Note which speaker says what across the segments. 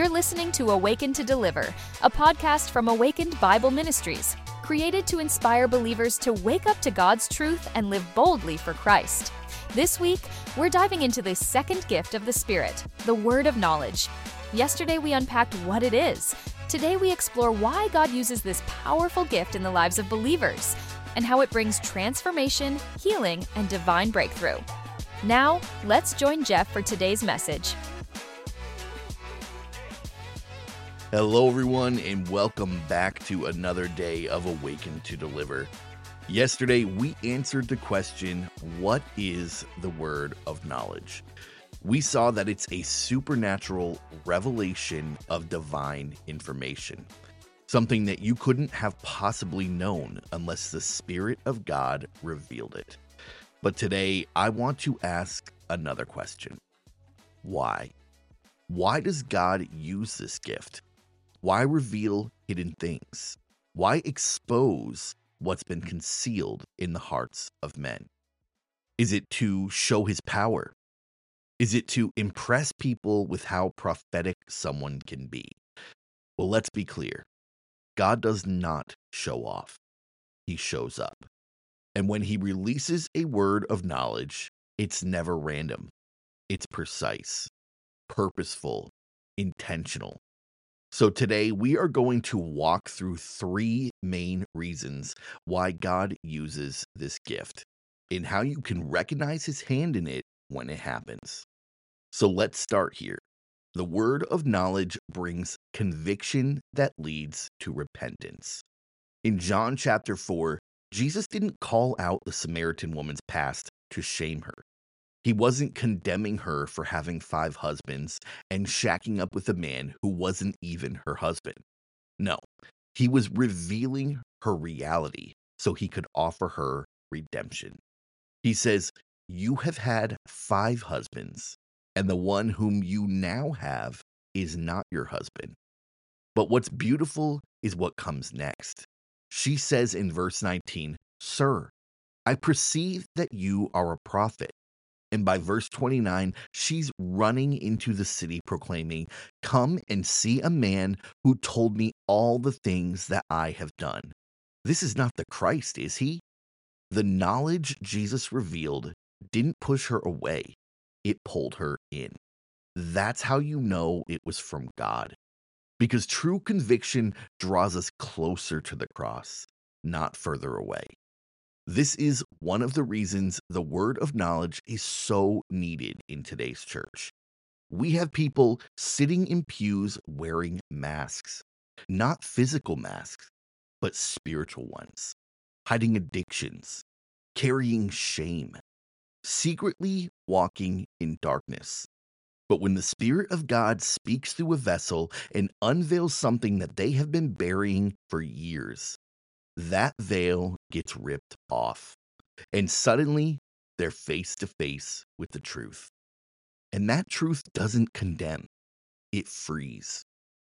Speaker 1: You're listening to Awaken to Deliver, a podcast from Awakened Bible Ministries, created to inspire believers to wake up to God's truth and live boldly for Christ. This week, we're diving into the second gift of the Spirit, the Word of Knowledge. Yesterday, we unpacked what it is. Today, we explore why God uses this powerful gift in the lives of believers and how it brings transformation, healing, and divine breakthrough. Now, let's join Jeff for today's message.
Speaker 2: Hello, everyone, and welcome back to another day of Awaken to Deliver. Yesterday, we answered the question, what is the word of knowledge? We saw that it's a supernatural revelation of divine information, something that you couldn't have possibly known unless the Spirit of God revealed it. But today, I want to ask another question. Why? Why does God use this gift? Why reveal hidden things? Why expose what's been concealed in the hearts of men? Is it to show his power? Is it to impress people with how prophetic someone can be? Well, let's be clear. God does not show off. He shows up. And when he releases a word of knowledge, it's never random. It's precise, purposeful, intentional. So today we are going to walk through three main reasons why God uses this gift and how you can recognize his hand in it when it happens. So let's start here. The word of knowledge brings conviction that leads to repentance. In John chapter 4, Jesus didn't call out the Samaritan woman's past to shame her. He wasn't condemning her for having 5 husbands and shacking up with a man who wasn't even her husband. No, he was revealing her reality so he could offer her redemption. He says, "You have had 5 husbands, and the one whom you now have is not your husband." But what's beautiful is what comes next. She says in verse 19, "Sir, I perceive that you are a prophet." And by verse 29, she's running into the city proclaiming, "Come and see a man who told me all the things that I have done." This is not the Christ, is he? The knowledge Jesus revealed didn't push her away. It pulled her in. That's how you know it was from God. Because true conviction draws us closer to the cross, not further away. This is one of the reasons the word of knowledge is so needed in today's church. We have people sitting in pews wearing masks, not physical masks, but spiritual ones, hiding addictions, carrying shame, secretly walking in darkness. But when the Spirit of God speaks through a vessel and unveils something that they have been burying for years, that veil gets ripped off, and suddenly they're face to face with the truth. And that truth doesn't condemn, it frees.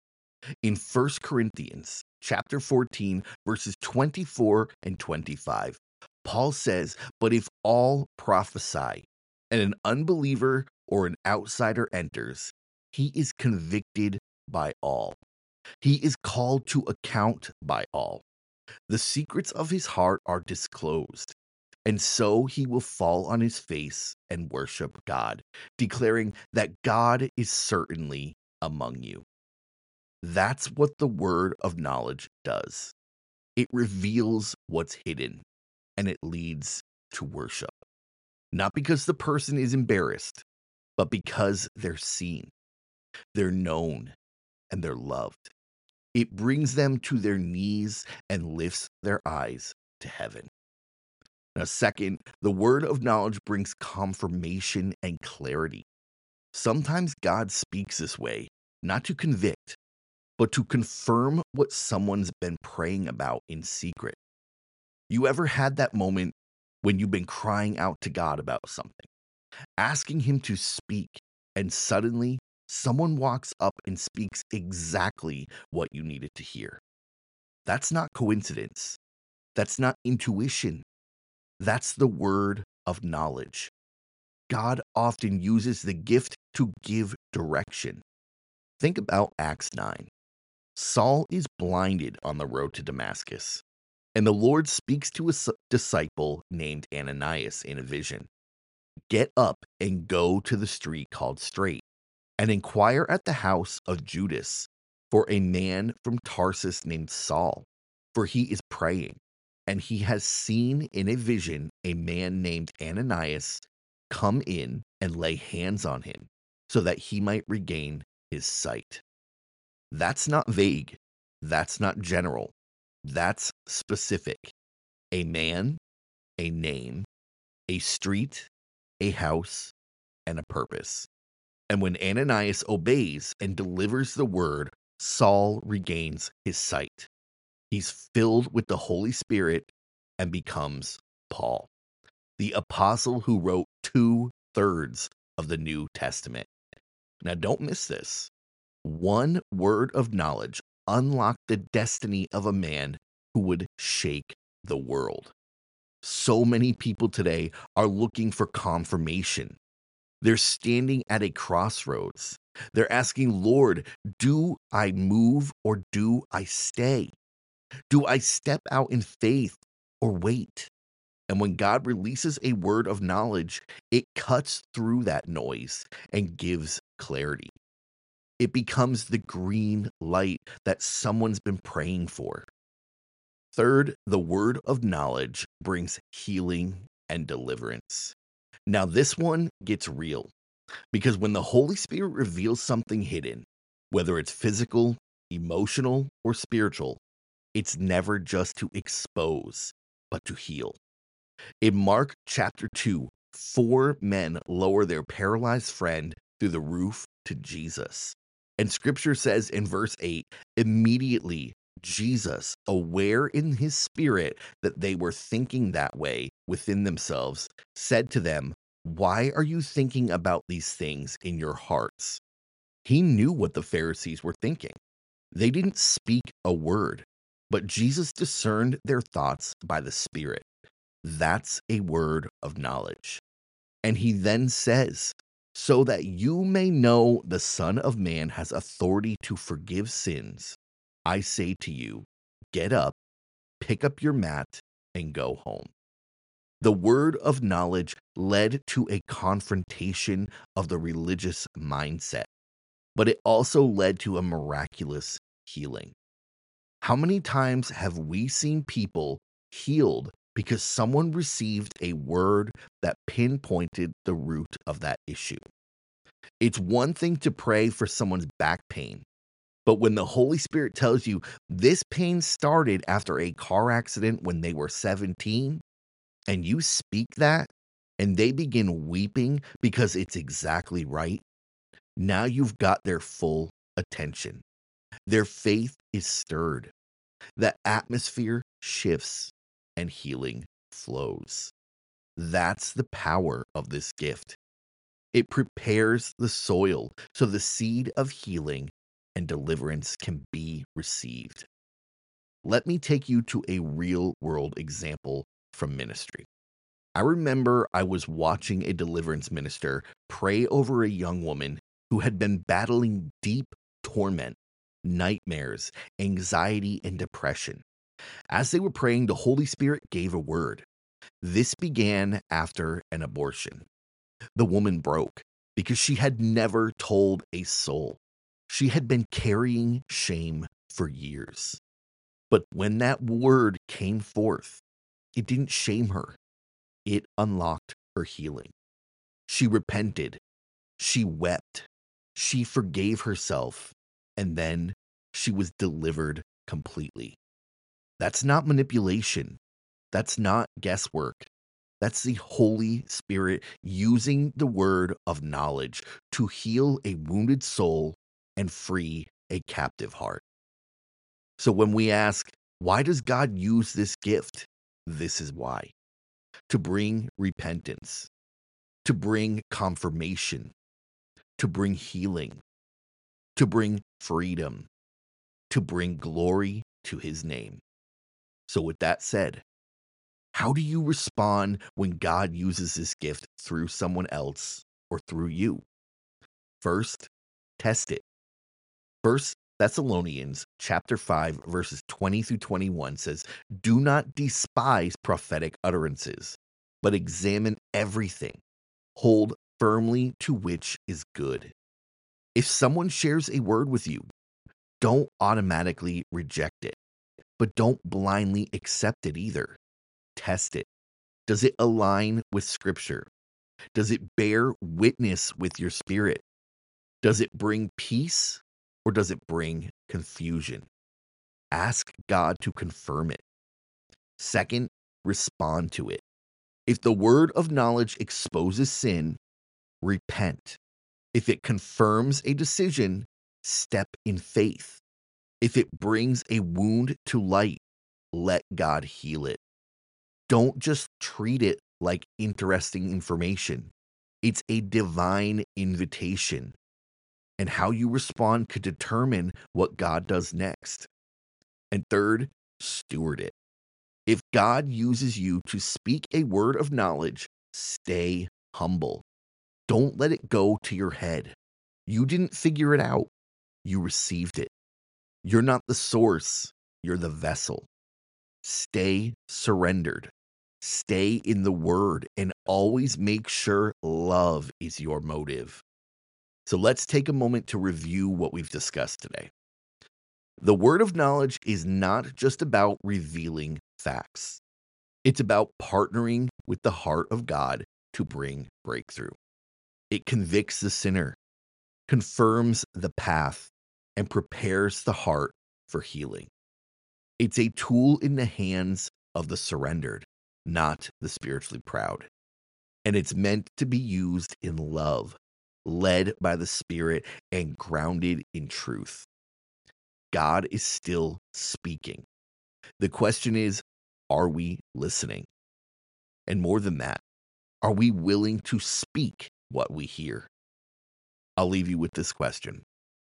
Speaker 2: In 1 Corinthians chapter 14, verses 24 and 25, Paul says, "But if all prophesy, and an unbeliever or an outsider enters, he is convicted by all. He is called to account by all. The secrets of his heart are disclosed, and so he will fall on his face and worship God, declaring that God is certainly among you." That's what the word of knowledge does. It reveals what's hidden, and it leads to worship. Not because the person is embarrassed, but because they're seen, they're known, and they're loved. It brings them to their knees and lifts their eyes to heaven. Now, second, the word of knowledge brings confirmation and clarity. Sometimes God speaks this way, not to convict, but to confirm what someone's been praying about in secret. You ever had that moment when you've been crying out to God about something, asking him to speak, and suddenly someone walks up and speaks exactly what you needed to hear? That's not coincidence. That's not intuition. That's the word of knowledge. God often uses the gift to give direction. Think about Acts 9. Saul is blinded on the road to Damascus, and the Lord speaks to a disciple named Ananias in a vision. Get up and go to the street called Straight, and inquire at the house of Judas for a man from Tarsus named Saul, for he is praying, and he has seen in a vision a man named Ananias come in and lay hands on him, so that he might regain his sight. That's not vague. That's not general. That's specific. A man, a name, a street, a house, and a purpose. And when Ananias obeys and delivers the word, Saul regains his sight. He's filled with the Holy Spirit and becomes Paul, the apostle who wrote 2/3 of the New Testament. Now, don't miss this. One word of knowledge unlocked the destiny of a man who would shake the world. So many people today are looking for confirmation. They're standing at a crossroads. They're asking, Lord, do I move or do I stay? Do I step out in faith or wait? And when God releases a word of knowledge, it cuts through that noise and gives clarity. It becomes the green light that someone's been praying for. Third, the word of knowledge brings healing and deliverance. Now, this one gets real because when the Holy Spirit reveals something hidden, whether it's physical, emotional, or spiritual, it's never just to expose, but to heal. In Mark chapter 2, 4 men lower their paralyzed friend through the roof to Jesus. And scripture says in verse 8, immediately Jesus, aware in his spirit that they were thinking that way within themselves, said to them, why are you thinking about these things in your hearts? He knew what the Pharisees were thinking. They didn't speak a word, but Jesus discerned their thoughts by the Spirit. That's a word of knowledge. And he then says, so that you may know the Son of Man has authority to forgive sins, I say to you, get up, pick up your mat, and go home. The word of knowledge led to a confrontation of the religious mindset, but it also led to a miraculous healing. How many times have we seen people healed because someone received a word that pinpointed the root of that issue? It's one thing to pray for someone's back pain, but when the Holy Spirit tells you this pain started after a car accident when they were 17, and you speak that, and they begin weeping because it's exactly right, now you've got their full attention. Their faith is stirred. The atmosphere shifts and healing flows. That's the power of this gift. It prepares the soil so the seed of healing and deliverance can be received. Let me take you to a real world example from ministry. I remember I was watching a deliverance minister pray over a young woman who had been battling deep torment, nightmares, anxiety, and depression. As they were praying, the Holy Spirit gave a word. This began after an abortion. The woman broke because she had never told a soul. She had been carrying shame for years. But when that word came forth, it didn't shame her. It unlocked her healing. She repented. She wept. She forgave herself. And then she was delivered completely. That's not manipulation. That's not guesswork. That's the Holy Spirit using the word of knowledge to heal a wounded soul and free a captive heart. So when we ask, why does God use this gift? This is why. To bring repentance, to bring confirmation, to bring healing, to bring freedom, to bring glory to his name. So with that said, how do you respond when God uses this gift through someone else or through you? First, test it. First Thessalonians chapter 5, verses 20 through 21 says, "Do not despise prophetic utterances, but examine everything. Hold firmly to which is good. If someone shares a word with you, don't automatically reject it, but don't blindly accept it either. Test it. Does it align with Scripture? Does it bear witness with your spirit? Does it bring peace or does it bring confusion? Ask God to confirm it. Second, respond to it. If the word of knowledge exposes sin, repent. If it confirms a decision, step in faith. If it brings a wound to light, let God heal it. Don't just treat it like interesting information. It's a divine invitation. And how you respond could determine what God does next. And third, steward it. If God uses you to speak a word of knowledge, stay humble. Don't let it go to your head. You didn't figure it out. You received it. You're not the source. You're the vessel. Stay surrendered. Stay in the word and always make sure love is your motive. So let's take a moment to review what we've discussed today. The word of knowledge is not just about revealing facts. It's about partnering with the heart of God to bring breakthrough. It convicts the sinner, confirms the path, and prepares the heart for healing. It's a tool in the hands of the surrendered, not the spiritually proud. And it's meant to be used in love, led by the Spirit, and grounded in truth. God is still speaking. The question is, are we listening? And more than that, are we willing to speak what we hear? I'll leave you with this question.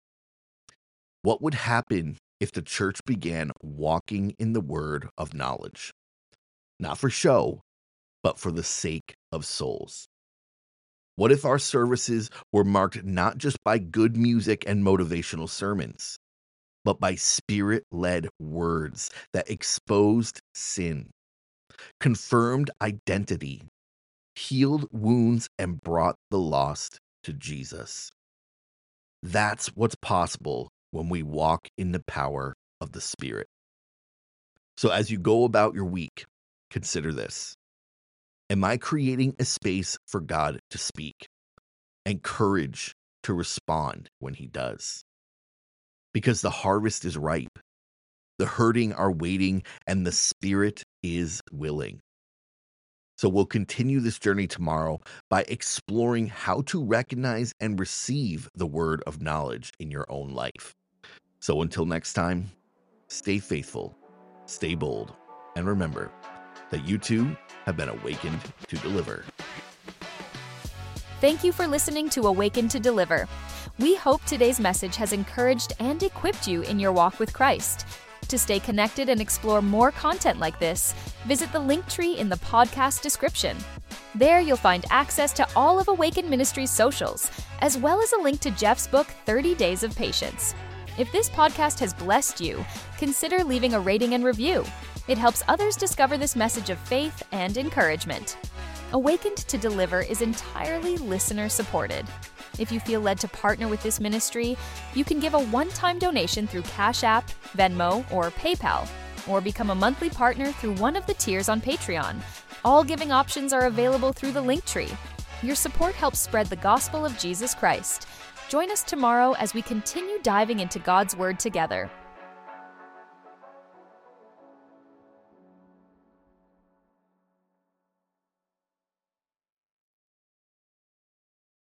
Speaker 2: What would happen if the church began walking in the word of knowledge? Not for show, but for the sake of souls. What if our services were marked not just by good music and motivational sermons, but by Spirit-led words that exposed sin, confirmed identity, healed wounds, and brought the lost to Jesus? That's what's possible when we walk in the power of the Spirit. So as you go about your week, consider this. Am I creating a space for God to speak and courage to respond when He does? Because the harvest is ripe, the hurting are waiting, and the Spirit is willing. So we'll continue this journey tomorrow by exploring how to recognize and receive the word of knowledge in your own life. So until next time, stay faithful, stay bold, and remember that you too have been awakened to deliver.
Speaker 1: Thank you for listening to Awaken to Deliver. We hope today's message has encouraged and equipped you in your walk with Christ. To stay connected and explore more content like this, visit the link tree in the podcast description. There you'll find access to all of Awaken Ministries' socials, as well as a link to Jeff's book, 30 Days of Patience. If this podcast has blessed you, consider leaving a rating and review. It helps others discover this message of faith and encouragement. Awakened to Deliver is entirely listener-supported. If you feel led to partner with this ministry, you can give a one-time donation through Cash App, Venmo, or PayPal, or become a monthly partner through one of the tiers on Patreon. All giving options are available through the link tree. Your support helps spread the gospel of Jesus Christ. Join us tomorrow as we continue diving into God's Word together.